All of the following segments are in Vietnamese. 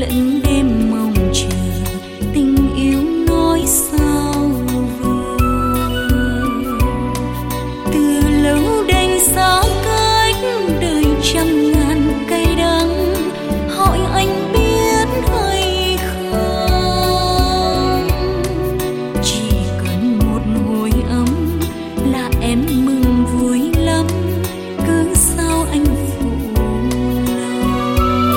lẫn đêm mong chờ tình yêu nói sao vừa. Từ lâu đành xa cách đời trăm ngàn cay đắng, hỏi anh biết hay không. Chỉ cần một hồi ấm là em mừng vui lắm, cứ sao anh phụ lòng.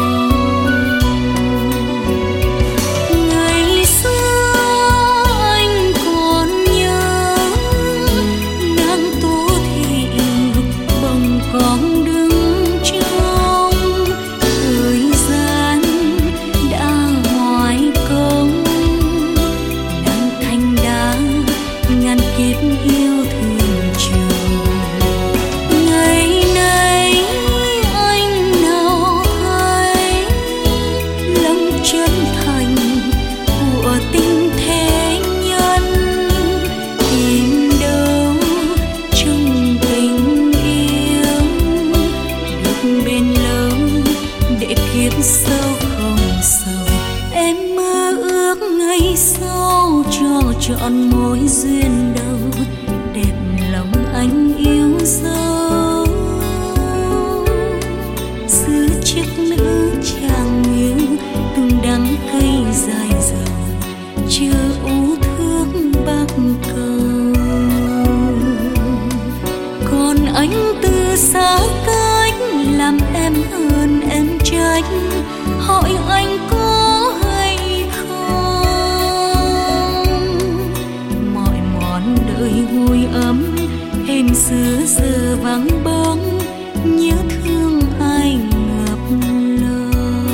Ngày xưa anh còn nhớ nàng Tô Thị bồng con đứng trong thời gian đã hoài công, nàng thành đá ngàn kiếp yêu thương chờ. Ngày nay anh nào thấy lòng chân thành của tình thế nhân, tìm đâu trong tình yêu được bền lâu để kiếp sau không sầu. Em mơ ước ngày sau cho trọn mối duyên đầu, đẹp lòng anh yêu dấu. Xứ chiếc nữ chàng yêu từng đắng cây dài dầu, chờ ú thước bắc cầu. Còn anh từ xa cách làm em hơn em trách, hỏi anh có hay không. Mọi món đời vui ấm thêm xưa giờ vắng bóng, nhớ thương ai ngập lòng.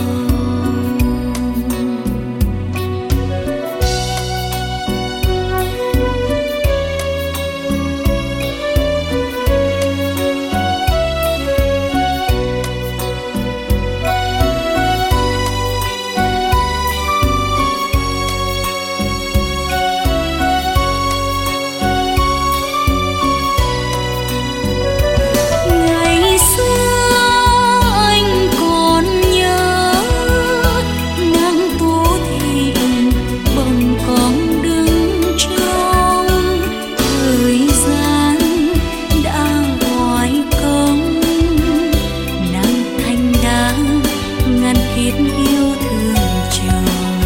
Ngày xưa anh còn nhớ nàng Tô Thị bồng con đứng trong thời gian đã hoài công, nàng thành đá ngàn kiếp yêu thương chờ.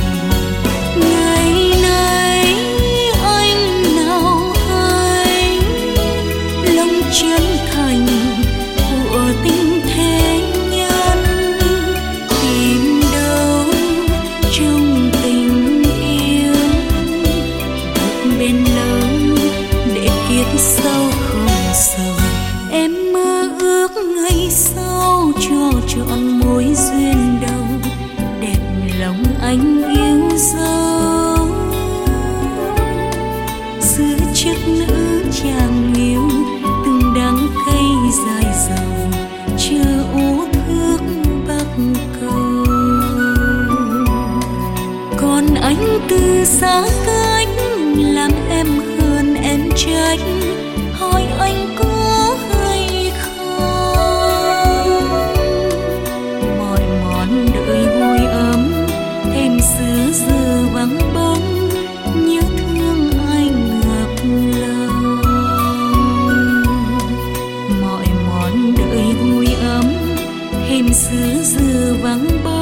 Ngày nay anh nào thấy lòng chân thành của tình thế nhân, tìm đâu trong tình yêu được bền lâu để kiếp sau không sầu. Em mơ ước ngày sau cho trọn mối duyên đầu, đẹp lòng anh yêu dấu. Xưa chiếc nữ chàng yêu từng đắng cây dài dầu, chờ ú thước bắc cầu. Còn anh từ xa cách làm em hơn em trách, hỏi anh có hay không. Mọi món đời vui ấm thêm xứ giờ vắng bóng, nhớ thương ai ngập lòng. Mọi món đời vui ấm thêm xứ giờ vắng bóng,